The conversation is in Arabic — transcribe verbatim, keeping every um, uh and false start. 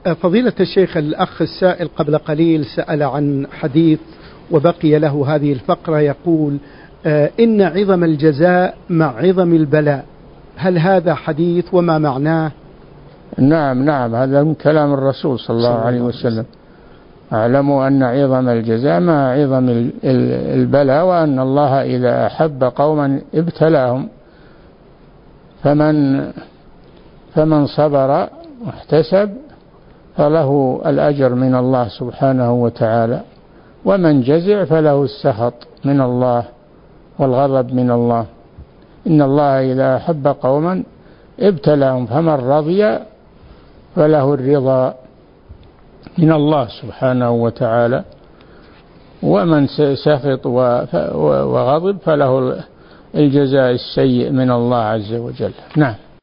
فضيلة الشيخ، الأخ السائل قبل قليل سأل عن حديث وبقي له هذه الفقرة، يقول إن عظم الجزاء مع عظم البلاء، هل هذا حديث وما معناه؟ نعم نعم، هذا من كلام الرسول صلى الله عليه وسلم. اعلموا أن عظم الجزاء مع عظم البلاء، وأن الله إذا أحب قوما ابتلاهم، فمن فمن صبر واحتسب فله الأجر من الله سبحانه وتعالى، ومن جزع فله السخط من الله والغضب من الله. إن الله إذا أحب قوما ابتلاهم، فمن رضي فله الرضا من الله سبحانه وتعالى، ومن سخط وغضب فله الجزاء السيء من الله عز وجل. نعم.